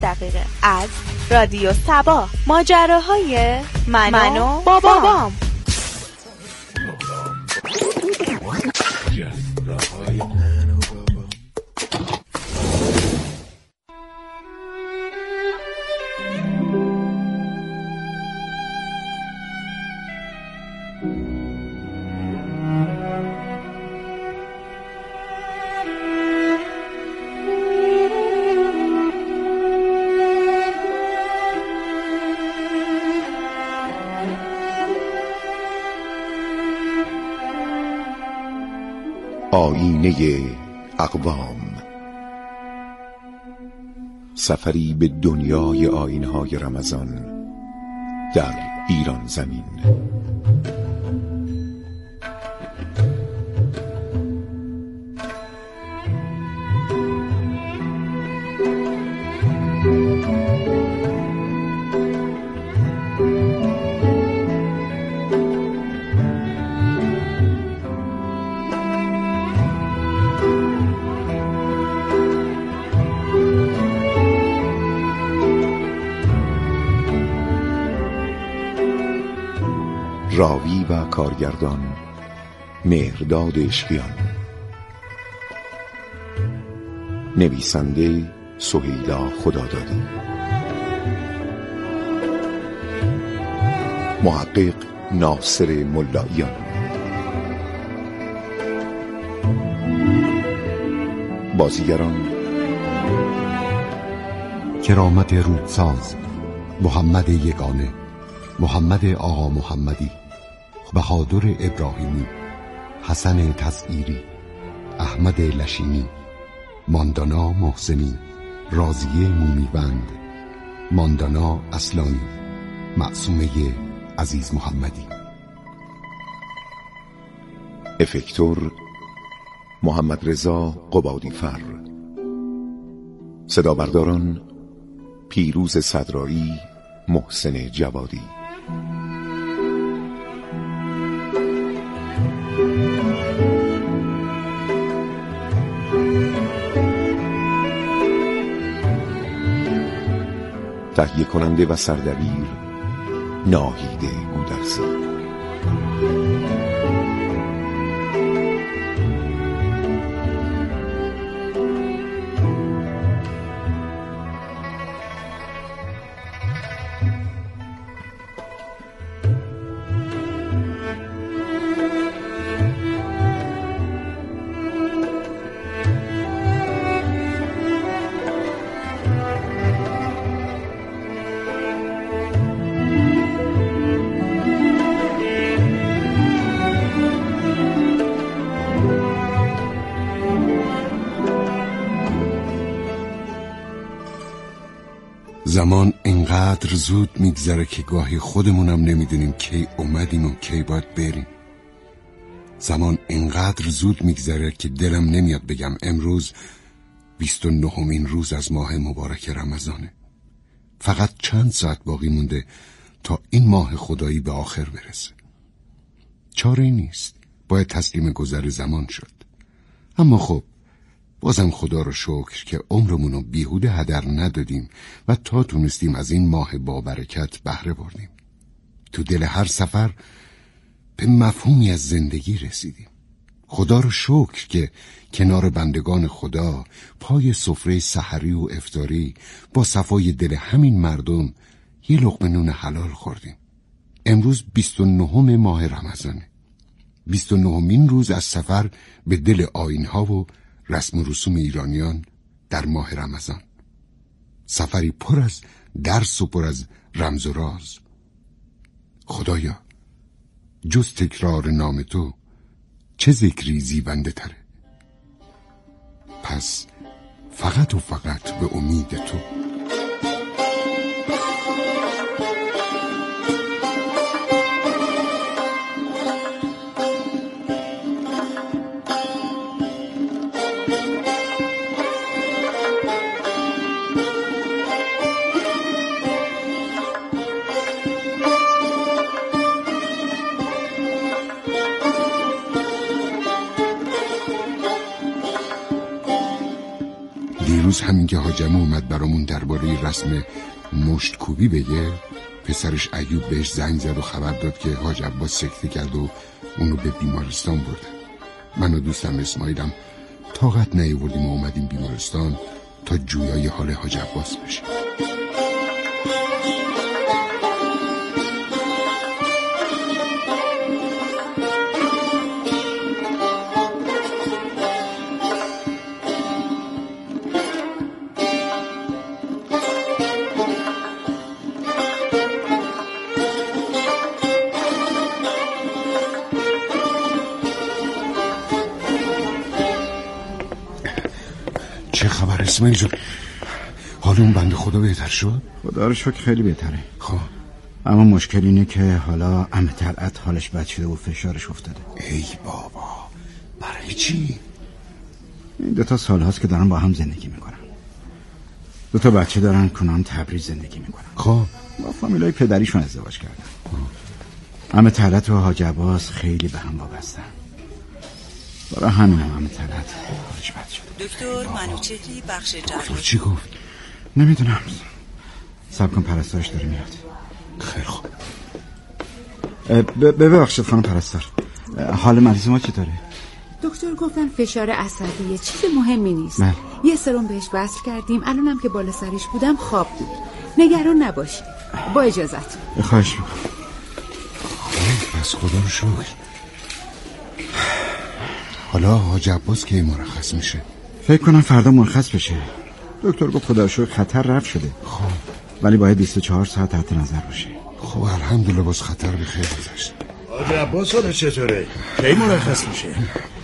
دقیقه از رادیو سبا، ماجراهای من و بابام. آیینه اقوام، سفری به دنیای آیین‌های رمضان در ایران زمین. راوی و کارگردان مهرداد اشکیان، نویسنده سهیلا خدادادی، محقق ناصر ملاییان، بازیگران کرامت رودساز، محمد یگانه، محمد آقا محمدی، بهادر ابراهیمی، حسن تسعیری، احمد لشینی، ماندانا محسنی، راضیه مومیبند، ماندانا اصلانی، معصومه عزیز محمدی. افکتور محمد رضا قبادیفر. صدابرداران پیروز صدرایی، محسن جوادی. تهیه کننده و سردبیر ناهید گودرزی. زمان اینقدر زود میگذره که گاهی خودمونم نمیدونیم کی اومدیم و کی باید بریم. زمان اینقدر زود میگذره که دلم نمیاد بگم امروز 29مین روز از ماه مبارک رمضانه. فقط چند ساعت باقی مونده تا این ماه خدایی به آخر برسه. چاره‌ای نیست، باید تسلیم گذر زمان شد. اما خب بازم خدا رو شکر که عمرمونو بیهوده هدر ندادیم و تا تونستیم از این ماه با برکت بهره بردیم. تو دل هر سفر به مفهومی از زندگی رسیدیم. خدا رو شکر که کنار بندگان خدا پای سفره سحری و افطاری با صفای دل همین مردم یه لقمه نون حلال خوردیم. امروز 29 ماه رمضانه، 29مین روز از سفر به دل آیین‌ها و رسم و رسوم ایرانیان در ماه رمضان. سفری پر از درس و پر از رمز و راز. خدایا جز تکرار نام تو چه ذکری زیبنده تره؟ پس فقط و فقط به امید تو. همین که حاجم اومد برامون درباره رسم مشتکوبی بگه، پسرش ایوب بهش زنگ زد و خبر داد که حاج عباس سکته کرد و اونو به بیمارستان بردن. من و دوستم اسماعیلم طاقت نیاوردیم و اومدیم بیمارستان تا جویای حال حاج عباس بشیم. چه خبر اسماعیل جون؟ حال اون بنده خدا بهتر شد؟ خدا رو شکر خیلی بهتره. خب اما مشکل اینه که حالا عمه طلعت حالش بد شده و فشارش افتاده. ای بابا، برای چی؟ این 2 سال هاست که دارن با هم زندگی میکنن. 2 بچه دارن، کنان تبریز زندگی میکنن. خب با فامیلای پدریشون ازدواج کردن. عمه طلعت و حاج عباس خیلی به هم وابستن. برای همین هم عمه طلعت حالش بد شده. دکتر منوچهری بخش جراحی. چی گفت؟ نمیدونم. صبر کن، پرستارش داره میاد. خیلی خوب. ببخشید خانم پرستار، حال مریض ما چطوره؟ دکتر گفتن فشار عصبیه، چیز مهمی نیست. نه. یه سرم بهش وصل کردیم، الانم که بالا سرش بودم خواب بود. نگران نباشید. با اجازت. خواهش میکنم. پس خدا رو شکر. حالا حاج عباس کی مرخص میشه؟ فکر کنم فردا مرخص بشه. دکتر گفت خدا رو شکر خطر رفع شده. خب ولی باید 24 ساعت تحت نظر باشه. خب الحمدلله باز خطر به خیر گذشت. حاج عباس حالا چطوره؟ کی مرخص میشه؟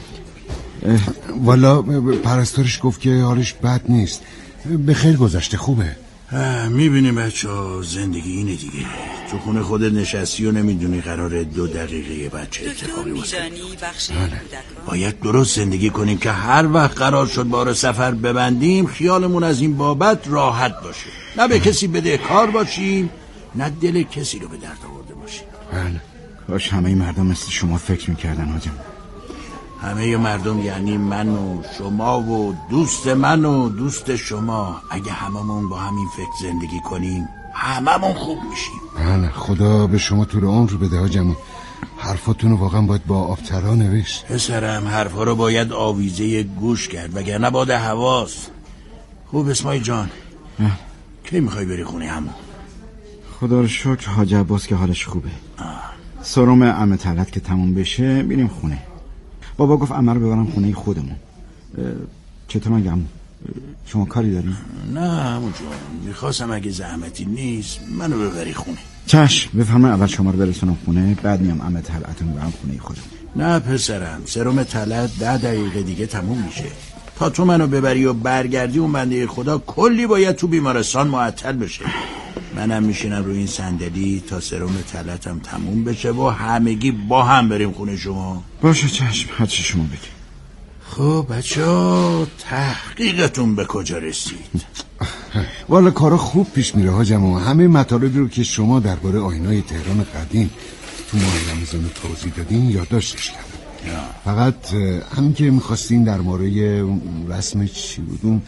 والا پرستارش گفت که حالش بد نیست، به خیر گذشته، خوبه. میبینی بچه ها، زندگی اینه دیگه. تو خونه خودت نشستی و نمیدونی قراره 2 دقیقه بچه اتفاقی باشه. باید درست زندگی کنیم که هر وقت قرار شد بار سفر ببندیم خیالمون از این بابت راحت باشه، نه به کسی بدهکار باشیم، نه دل کسی رو به درد آورده باشیم. بله. کاش همه مردم مثل شما فکر میکردن حاجم. همه مردم یعنی من و شما و دوست من و دوست شما. اگه هممون با همین فکر زندگی کنیم هممون خوب میشیم. بله، خدا به شما طول عمر بده حاجم. حرفاتون رو واقعا باید با آبترا نوشت. پسرم، حرفا رو باید آویزه گوش کرد وگرنه باد حواس. خوب اسماعیل جان، کی میخوای بری خونه همون؟ خدا رو شکر حاج عباس که حالش خوبه. سرم عمه طلعت که تموم بشه میریم خونه. بابا گفت عمه رو ببرم خونه خودمون. چطور من گم؟ شما کاری دارین؟ نه همون جان، میخواستم اگه زحمتی نیست منو ببری خونه. چشم، بفهمم اول شما رو برسونم خونه، بعد میام عمه طلعت رو ببرم خونه خودم. نه پسرم، سرم طلعت 10 دقیقه دیگه تموم میشه. تا تو منو ببری و برگردی اون بنده خدا کلی باید تو بیمارستان معطل بشه. منم میشینم روی این صندلی تا سرم طلعتم تموم بشه و همگی با هم بریم خونه شما. باشه چشم، هر چی شما بگی. خب بچه‌ها، تحقیقتون به کجا رسید؟ والا کارا خوب پیش میره حاجم. همه مطالبی رو که شما درباره آیین‌های تهران قدیم تو ماه رمضان توضیح دادین یادداشتش کردم. فقط همین که میخواستین در مورد رسم چی بود؟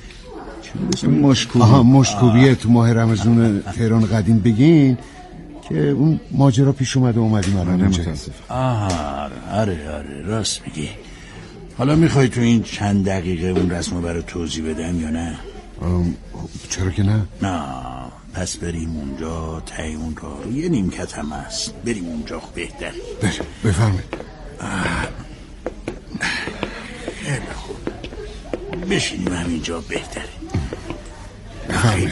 مشتکوبیه تو ماه رمضان تهران قدیم بگین که اون ماجرا پیش اومده اومدیم الان اینجا. آره راست میگی. حالا میخوای تو این چند دقیقه اون رسمو برای توضیح بدم یا نه؟ چرا که نه؟ نه، پس بریم اونجا. ته اون راه رو یه نیمکت هم هست، بریم اونجا بهتره. بفرمایید. خیلی خوب، بشینیم همینجا بهتره. بفرمایید.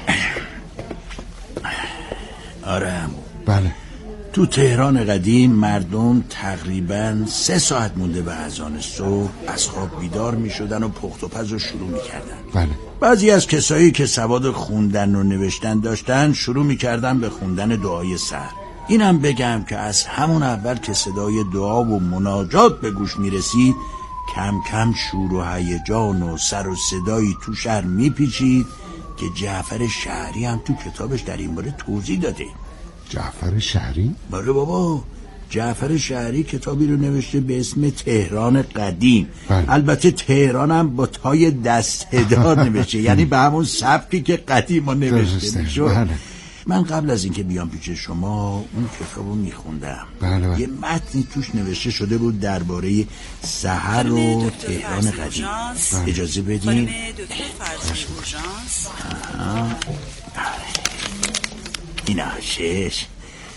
آره همون. بله. تو تهران قدیم مردم تقریباً 3 ساعت مونده به اذان صبح از خواب بیدار می شدن و پخت و پز رو شروع می کردن. بله. بعضی از کسایی که سواد خوندن و نوشتن داشتن شروع می کردن به خوندن دعای سحر. اینم بگم که از همون اول که صدای دعا و مناجات به گوش می رسید کم کم شور و هیجان و سر و صدایی تو شهر می پیچید که جعفر شهری هم تو کتابش در این باره توضیح داده. جعفر شهری؟ بله بابا، جعفر شهری کتابی رو نوشته به اسم تهران قدیم. بله. البته تهران هم با تای دسته‌دار نوشته، یعنی به همون سبکی که قدیم نوشته میشد. بله. من قبل از اینکه بیام پیش شما اون کتابو میخوندم. بله. یه متنی توش نوشته شده بود درباره سحر و تهران قدیم. اجازه بدین. این آشش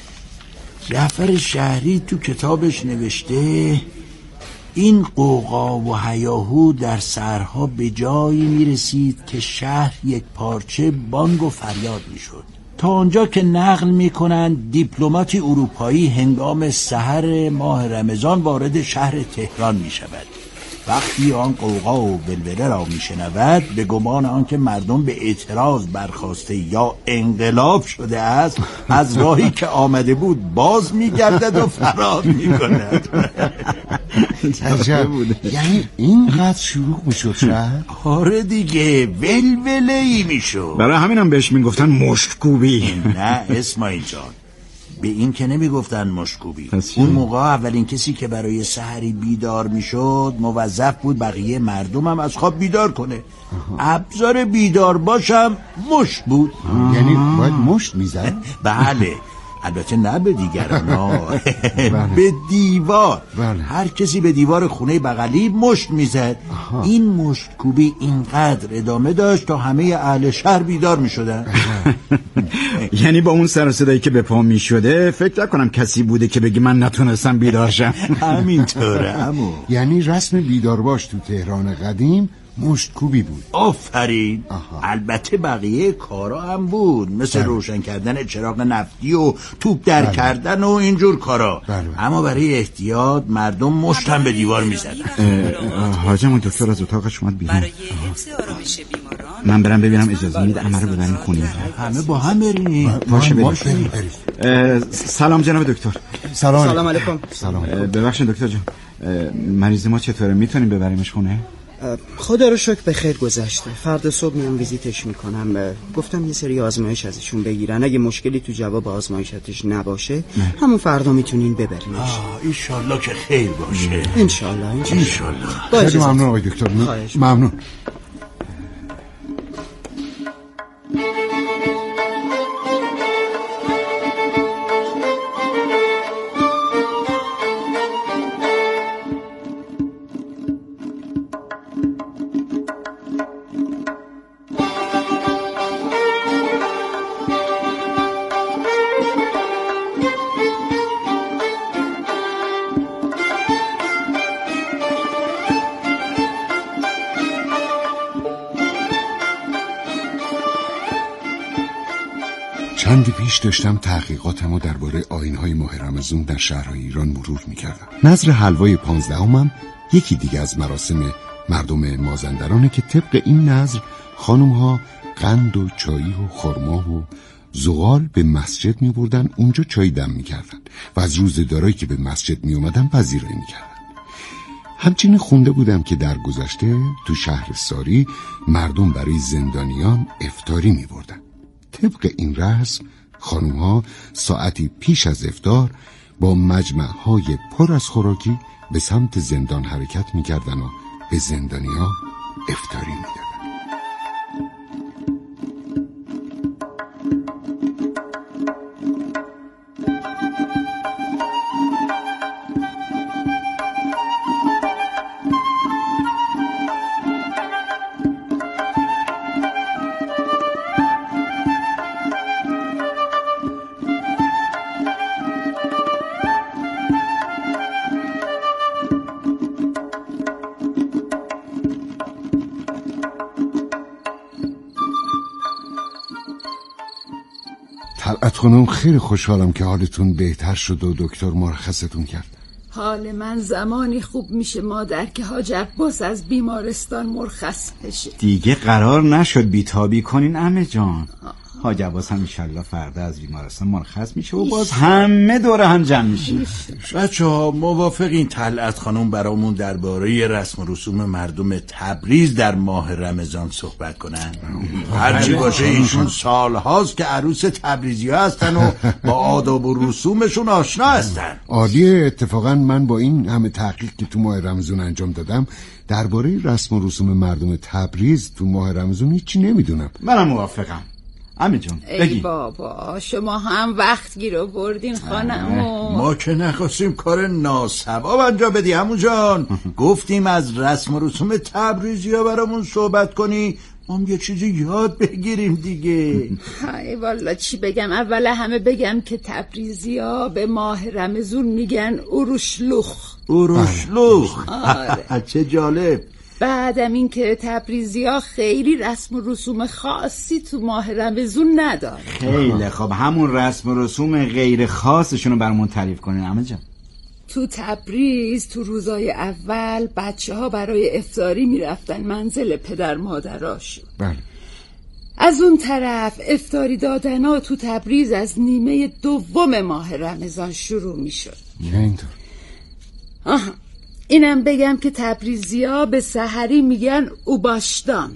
جعفر شهری تو کتابش نوشته این قوقا و هیاهو در سحرها به جایی میرسید که شهر یک پارچه بانگ و فریاد میشد، تا آنجا که نقل میکنند دیپلماتی اروپایی هنگام سحر ماه رمضان وارد شهر تهران میشود. وقتی آن قوقا و بلبله را میشنود به گمان آنکه مردم به اعتراض برخاسته یا انقلاب شده است، از راهی که آمده بود باز میگردد و فرار میکند. عجب. یعنی اینقدر شروع میشد شهر؟ آره دیگه، ولوله ای میشد. برای همینم بهش میگفتن مشتکوبی. نه اسماعیل جان، به این که نمیگفتن مشکوبی. اون موقع اولین کسی که برای سحری بیدار میشد موظف بود بقیه مردم هم از خواب بیدار کنه. ابزار بیدار باشم مشت بود. یعنی باید مشت میزد؟ بله، البته نه به دیگران، به دیوار. بله. هر کسی به دیوار خونه بغلی مشت میزد. این مشتکوبی اینقدر ادامه داشت تا همه اهل شهر بیدار میشدن. یعنی با اون سر و صدایی که به پا میشده فکر نکنم کسی بوده که بگی من نتونستم بیدار شم. همینطوره عمو. یعنی رسم بیدار باش تو تهران قدیم مشتکوبی بود. آفرین. البته بقیه کارا هم بود، مثل روشن کردن چراغ نفتی و توپ در کردن و اینجور کارا. اما برای احتیاط مردم مشت هم به دیوار میزدن. حاجم دکتر از اتاقش اومد بیرون. برای حفظ آرامش بیماران من برم ببینم اجازه میده عمه رو ببریم خونه. همه با هم بریم. باشه بریم. سلام جناب دکتر. سلام علیکم. سلام. ببخشید دکتر جان، مریض ما چطوره؟ میتونیم ببریمش خونه؟ خدا رو شکر به خیر گذشته. فردا صبح میام ویزیتش میکنم. گفتم یه سری آزمایش ازشون بگیرن، اگه مشکلی تو جواب آزمایشاتش نباشه همون فردا میتونین ببرینش. انشالله که خیر باشه. انشالله. خیلی ممنون آقای دکتر. ممنون. چندی پیش داشتم تحقیقاتمو درباره آیین‌های ماه رمضان در شهرهای ایران مرور می‌کردم. نذر حلوای 15ام یکی دیگه از مراسم مردم مازندرانه که طبق این نذر خانم‌ها قند و چایی و خرما و زغال به مسجد می‌بردن، اونجا چای دم می‌کردن و از روزه‌دارایی که به مسجد می‌اومدن پذیرایی می‌کردن. همچنین خونده بودم که در گذشته تو شهر ساری مردم برای زندانیان افطاری می‌بردن. طبق این رسم خانوم‌ها ساعتی پیش از افطار با مجمع‌های پر از خوراکی به سمت زندان حرکت می‌کردن و به زندانی‌ها افطاری می‌دادن. طلعت خانم خیلی خوشحالم که حالتون بهتر شد و دکتر مرخصتون کرد. حال من زمانی خوب میشه مادر که حاج عباس از بیمارستان مرخص بشه. دیگه قرار نشد بیتابی کنین عمه جان. حاج عباس هم انشالله فردا از بیمارستان مرخص میشه و باز همه دوره هم جمع میشیم. بچه‌ها موافقین طلعت خانم برامون درباره رسم و رسوم مردم تبریز در ماه رمضان صحبت کنن؟ هرچی باشه ایشون سالهاست که عروس تبریزی ها هستن و با آداب و رسومشون آشنا هستن. عالیه. اتفاقا من با این همه تحقیق که تو ماه رمضان انجام دادم درباره رسم و رسوم مردم تبریز تو ماه رمضان هیچی نمیدونم. منم موافقم. عمه جون بگی. ای بابا شما هم وقت گیر آوردین خانمو. ما که نخواستیم کار ناثواب انجام بدی عمو جان. گفتیم از رسم و رسوم تبریزی ها برامون صحبت کنی، ما هم یه چیزی یاد بگیریم دیگه. ای والا چی بگم؟ اول همه بگم که تبریزی ها به ماه رمضان میگن اروشلوخ. اروشلوخ. چه جالب. بعدم این که تبریزی ها خیلی رسم و رسوم خاصی تو ماه رمضان نداره. خیلی خب همون رسم و رسوم غیر خاصشون رو برامون تعریف کنین عمه جان. تو تبریز تو روزای اول بچه ها برای افطاری میرفتن منزل پدر مادراشون. بله. از اون طرف افطاری دادن ها تو تبریز از نیمه دوم ماه رمضان شروع میشد. اینطور. آها اینم بگم که تبریزی ها به سحری میگن اوباشتان.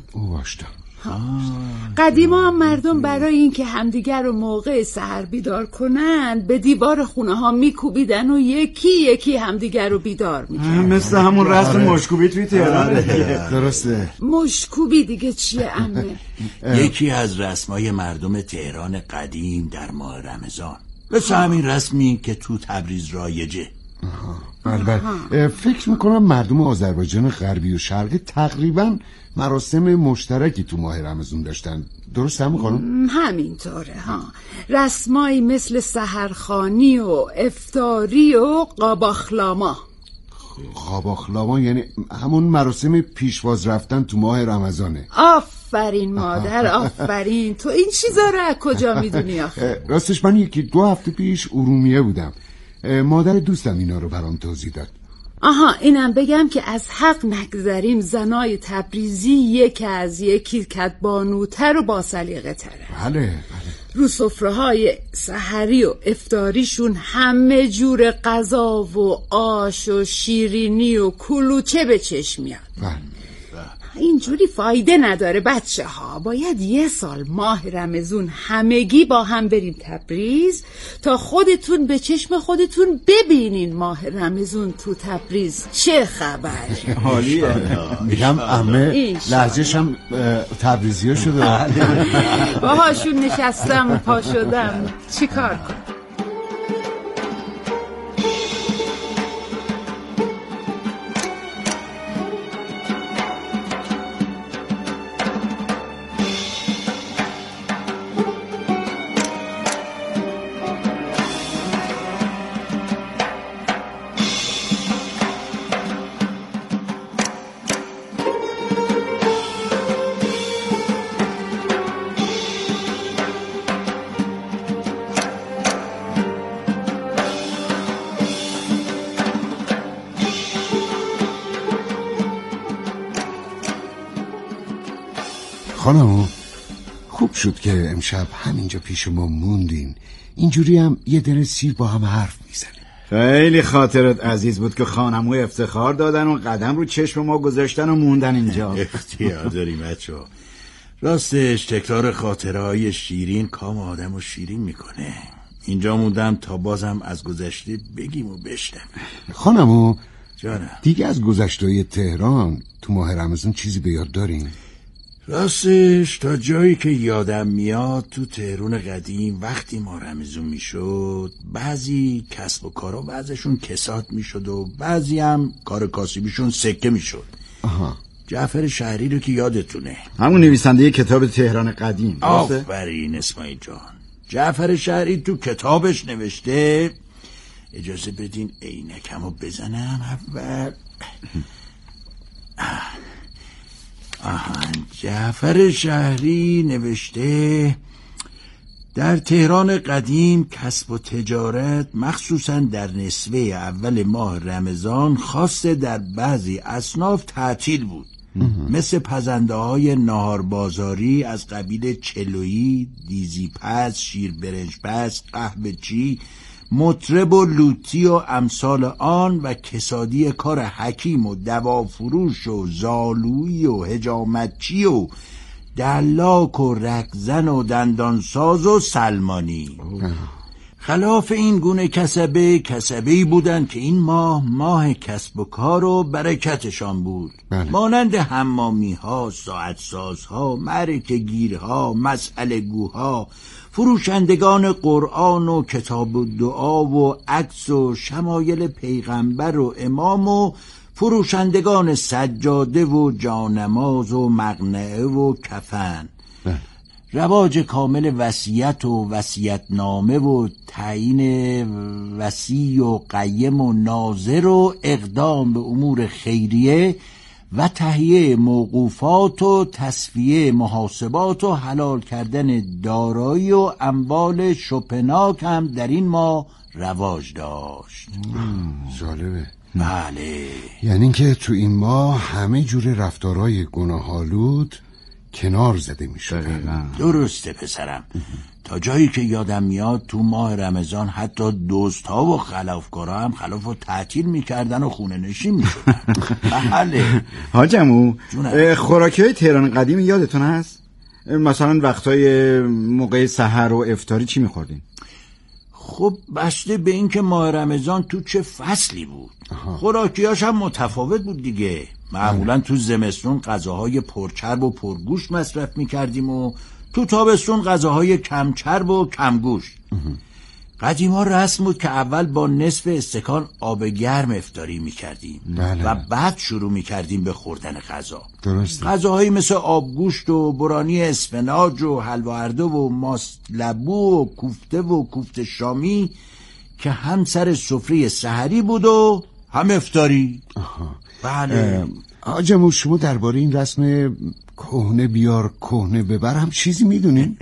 قدیما مردم برای اینکه همدیگر رو موقع سحر بیدار کنن به دیوار خونه ها میکوبیدن و یکی یکی همدیگر رو بیدار میکردن، مثل همون رسم مشکوبی توی تهران. درسته. مشکوبی دیگه چیه عمه؟ یکی از رسمای مردم تهران قدیم در ماه رمضان، مثل همین رسمی که تو تبریز رایجه. بله. فکر میکنم مردم آذربایجان غربی و شرقی تقریبا مراسم مشترکی تو ماه رمضان داشتن. درست هم خانم؟ همینطوره ها. رسمایی مثل سحرخوانی و افطاری و قاباخلاما. قاباخلاما یعنی همون مراسم پیشواز رفتن تو ماه رمضانه. آفرین مادر آفرین. تو این چیزا رو از کجا میدونی آخه؟ راستش من 1-2 هفته پیش ارومیه بودم. مادر دوستم اینا رو برام توضیح داد. آها اینم بگم که از حق نگذریم زنای تبریزی یک از یکی کدبانوتر و با سلیقه تره. بله. رو سفره‌های سحری و افطاریشون همه جور غذا و آش و شیرینی و کلوچه به چشم میاد. بله. اینجوری فایده نداره بچه ها. باید 1 سال ماه رمضان همگی با هم بریم تبریز تا خودتون به چشم خودتون ببینین ماه رمضان تو تبریز چه خبر. حالیه. میگم عمه لهجه‌ش هم تبریزیه شده. باهاشون نشستم پا شدم چی کار کنم؟ خانم خوب شد که امشب همینجا پیش ما موندین. اینجوری هم یه دل سیر با هم حرف میزنه. خیلی خاطرت عزیز بود که خانمو افتخار دادن و قدم رو چشم ما گذاشتن و موندن اینجا. اختیار داریم بچه‌ها. راستش تکرار خاطرهای شیرین کام آدم رو شیرین میکنه. اینجا موندم تا بازم از گذشته بگیم و بشنویم. خانمو جانم دیگه از گذشته‌های تهران تو ماه رمضان چیزی به یاد دارین؟ راستش تا جایی که یادم میاد تو تهران قدیم وقتی ما رمضان میشد بعضی کسب و کارا بعضشون کساد میشد و بعضی هم کار کاسبیشون سکه میشد. جعفر شهری رو که یادتونه، همون نویسنده کتاب تهران قدیم. آفرین اسماعیل جان. جعفر شهری تو کتابش نوشته، اجازه بدین عینکمو بزنم اول. جعفر شهری نوشته در تهران قدیم کسب و تجارت مخصوصا در نصفه اول ماه رمضان خاصه در بعضی اصناف تعطیل بود مثل پزنده های ناهار بازاری از قبیل چلویی، دیزی پز، شیر برنج پز، قهوه چی، مطرب و لوتی و امثال آن و کسادی کار حکیم و دوافروش و زالویی و حجامتچی و دلاک و رکزن و دندانساز و سلمانی. خلاف این گونه کسبه‌ای بودند که این ماه کسب و کار و برکتشان بود. مانند حمامی ها، ساعت سازها، معرکه گیرها، مسئله گوها، فروشندگان قرآن و کتاب و دعا و عکس و شمایل پیغمبر و امام و فروشندگان سجاده و جانماز و مقنعه و کفن. رواج کامل وصیت و وصیت‌نامه و تعیین وصی و قیم و ناظر و اقدام به امور خیریه و تهیه موقوفات و تصفیه محاسبات و حلال کردن دارایی و اموال شپناک هم در این ماه رواج داشت. جالبه. بله، یعنی که تو این ماه همه جور رفتارهای گناه‌آلود کنار زده می شده. درسته پسرم. تا جایی که یادم میاد تو ماه رمضان حتی دزدها و خلافکارا هم خلاف و تعطیل میکردن و خونه نشین میشدن. بله حاج عمو، خوراکی های تهران قدیم یادتون هست؟ مثلا وقتای موقع سحر و افطاری چی میخوردین؟ خب بسته به این که ماه رمضان تو چه فصلی بود. خوراکیاش هم متفاوت بود دیگه. معمولا تو زمستون غذاهای پرچرب و پرگوشت مصرف میکردیم و تو تابستون غذاهای کمچرب و کمگوشت. قدیما رسم بود که اول با نصف استکان آب گرم افطاری میکردیم و بعد شروع میکردیم به خوردن غذا. درسته. غذاهایی مثل آبگوشت و برانی اسفناج و حلوا اردو و ماست لبو و کوفته شامی که هم سر سفره سحری بود و هم افطاری. بله. حاج عمو، شما درباره این رسم کهنه بیار کهنه ببر هم چیزی میدونین؟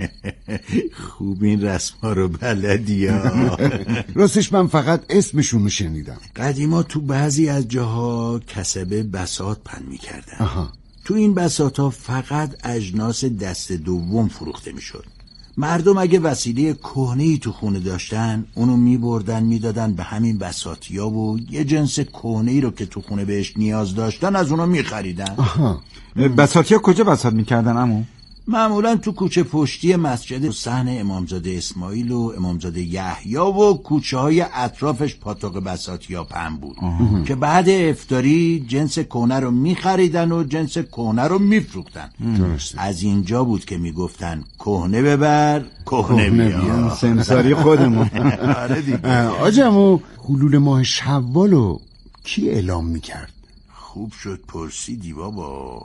خوب این رسم‌ها رو بلدی ها. راستش من فقط اسمشون رو شنیدم. قدیما تو بعضی از جاها کسبه بساط پهن میکردن. تو این بساط‌ها فقط اجناس دست دوم فروخته میشد. مردم اگه وسیله کهنه‌ای تو خونه داشتن اونو میبردن میدادن به همین بساطیا و یه جنس کهنه‌ای رو که تو خونه بهش نیاز داشتن از اونو میخریدن. بساطیا کجا بساط میکردن عمو؟ معمولا تو کوچه پشتی مسجد صحن امامزاده اسماعیل و امامزاده یحیی و کوچه های اطرافش پاتوق بساطیا پهن بود که بعد افطاری جنس کهنه رو میخریدن و جنس کهنه رو میفروختن. از اینجا بود که میگفتن کهنه ببر کهنه بیار. سمساری خودمون. آره دیگه. حاج عمو، حلول ماه شوالو کی اعلام میکرد؟ خوب شد پرسیدی بابا.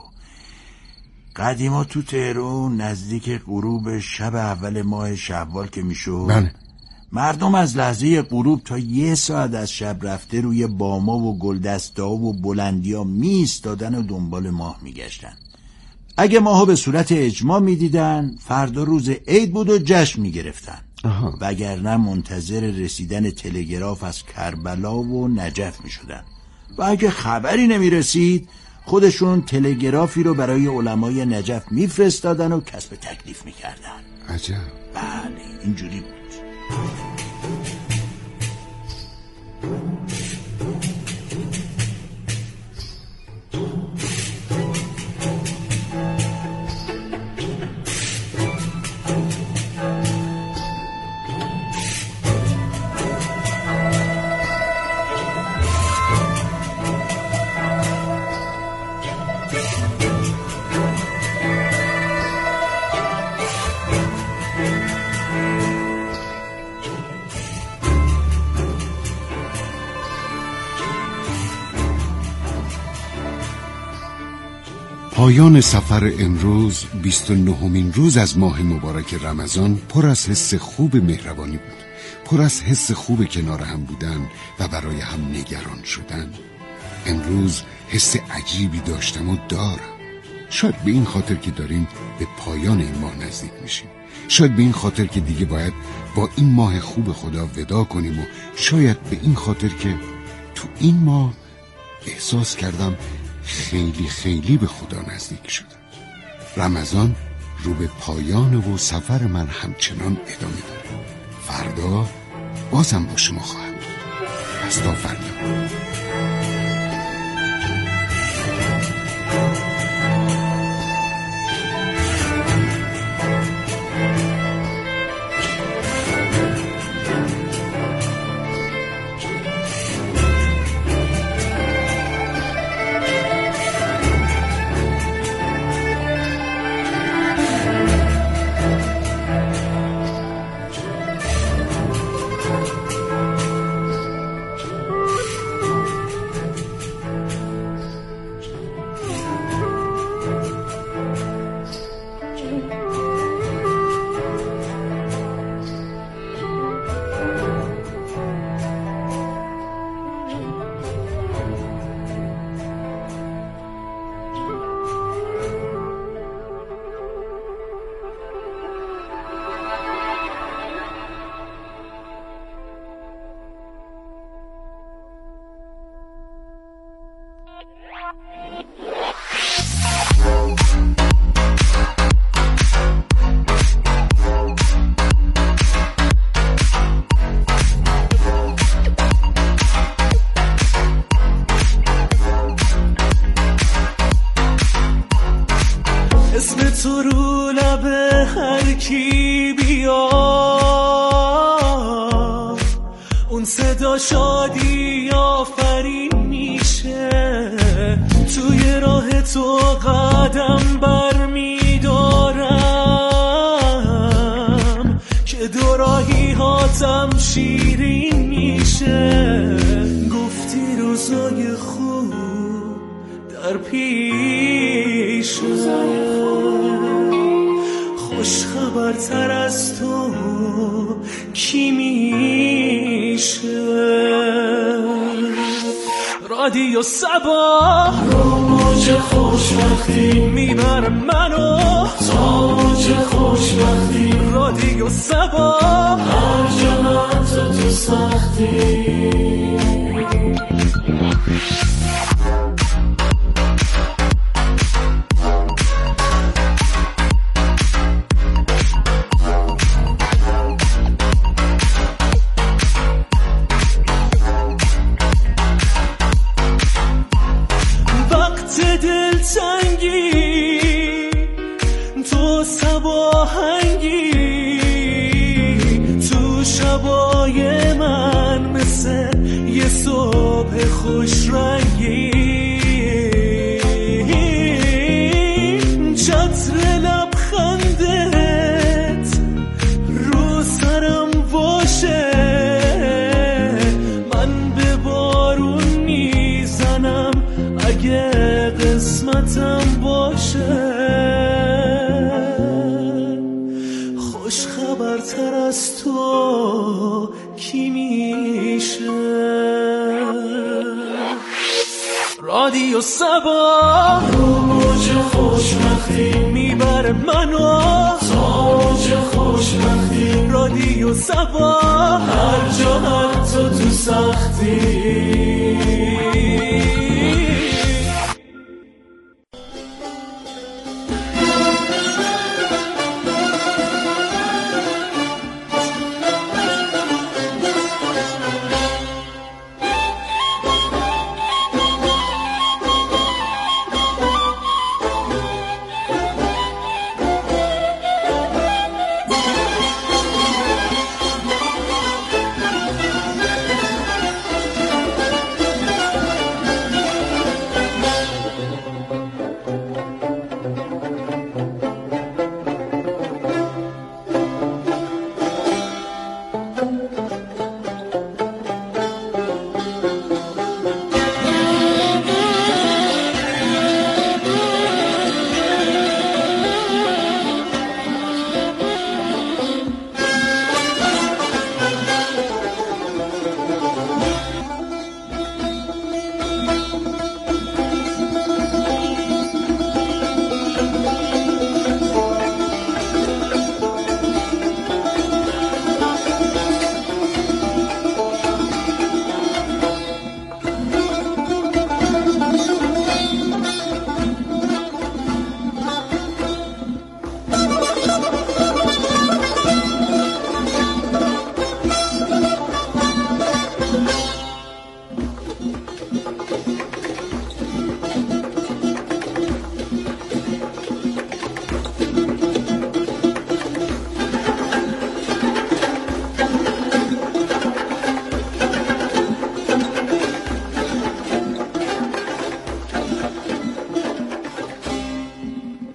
قدیما تو تهران نزدیک غروب شب اول ماه شوال که میشد، مردم از لحظه غروب تا 1 ساعت از شب رفته روی باما و گلدستا و بلندیا می ایستادن و دنبال ماه میگشتن. اگه ماهو به صورت اجماع میدیدن فردا روز عید بود و جشن میگرفتن، وگرنه منتظر رسیدن تلگراف از کربلا و نجف میشدن و اگه خبری نمیرسید خودشون تلگرافی رو برای علمای نجف میفرستادن و کسب تکلیف میکردن. عجب. بله اینجوری بود. پایان سفر امروز 29مین روز از ماه مبارک رمضان پر از حس خوب مهربانی بود، پر از حس خوب کنار هم بودن و برای هم نگران شدن. امروز حس عجیبی داشتم و دارم. شاید به این خاطر که داریم به پایان این ماه نزدیک میشیم، شاید به این خاطر که دیگه باید با این ماه خوب خدا ودا کنیم و شاید به این خاطر که تو این ماه احساس کردم خیلی خیلی به خدا نزدیک شدم. رمضان رو به پایان و سفر من همچنان ادامه داره. فردا بازم با شما خواهم بود. پس تا فردا. اسم تو رو لب هر کی بیا، اون صدا شادی آفرین میشه. توی راه تو قدم بر میدارم که دو راهی هاتم شیرین میشه. گفتی روزای خوب در پیش، خوش خبرتر از تو کی میشه؟ رادیو صبا رو موج خوشبختی میبر منو تا اوج خوشبختی. رادیو صبا هر جا من تو سختی. دلتنگی تو صباهنگی تو شبای من مثل یه صبح خوش رنگی. چتر لبخندت رو سرم باشه، من به بارون میزنم اگه قسمتم باشه. خوش خبرتر از تو کی میشه؟ رادیو صبا رو موج خوشبختی میبره منو تا اوج خوشبختی. رادیو صبا هر جا هر تو سختی.